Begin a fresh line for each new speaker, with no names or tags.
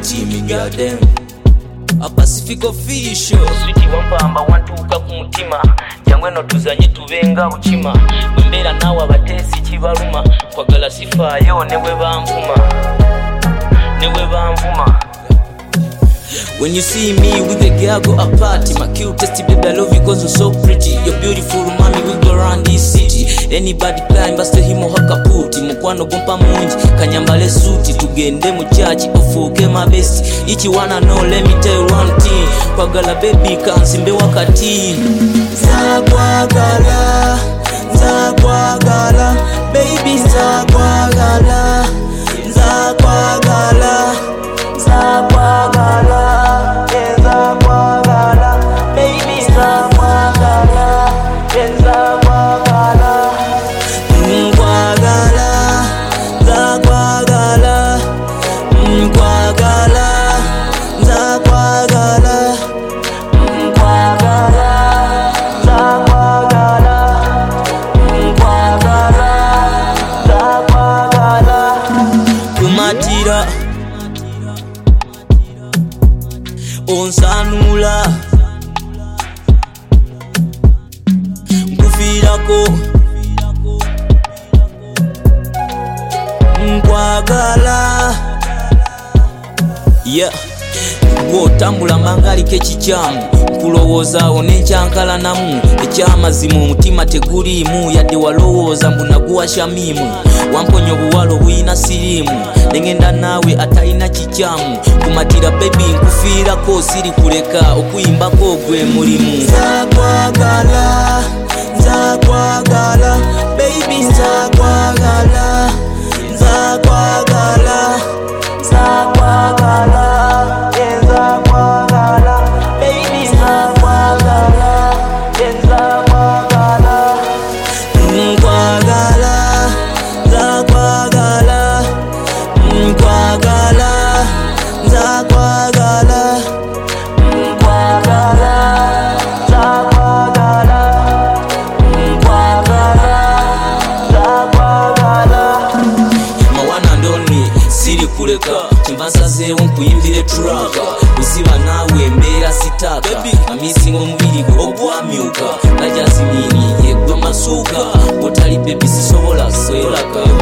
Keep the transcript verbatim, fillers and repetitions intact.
pretty me girl them a Pacific official
Sweetie wampamba wantuuka ku mutima jangwe no tuzanye tubenga bukima mbera nawe abatesi kibaluma kwagala sifaayo newe banvuma newe banvuma.
When you see me with the girl go a party, my cutest baby I love you cause you're so pretty. You're beautiful mommy, we go around this city. Anybody climb basta himo hakaputi. Mukwano gumpa munji, kanyambale suti. Tugende mu church, ofuke my best. Ichi wanna know, let me tell you one thing. Kwagala baby kansimbe wakati. Zakwagala, zakwagala, baby zakwagala, zakwagala, zakwagala. Onsanula Nkufirako Nkwagala Yeah Gwo tambula mangali kechichamu Nkulowoza onenchankala namu Ekyamazimu mutima tegulimu Yadde walowooza mbunaguwa shamimu Wamponyo buwalo buyina sirimu Nengenda nawe atayina chichamu Kumatira baby nkufirako siri kuleka Okuyimbako gwe mulimu Nzakwagala, nzakwagala Baby nzakwagala, nzakwagala, nzakwagala Chimbansaze unkuyimbire turaka Usiba nawe mbera sitaka Amisingo mubiri ogwamyuka Najazimini yegwa masuka Otali baby sisobola swelaka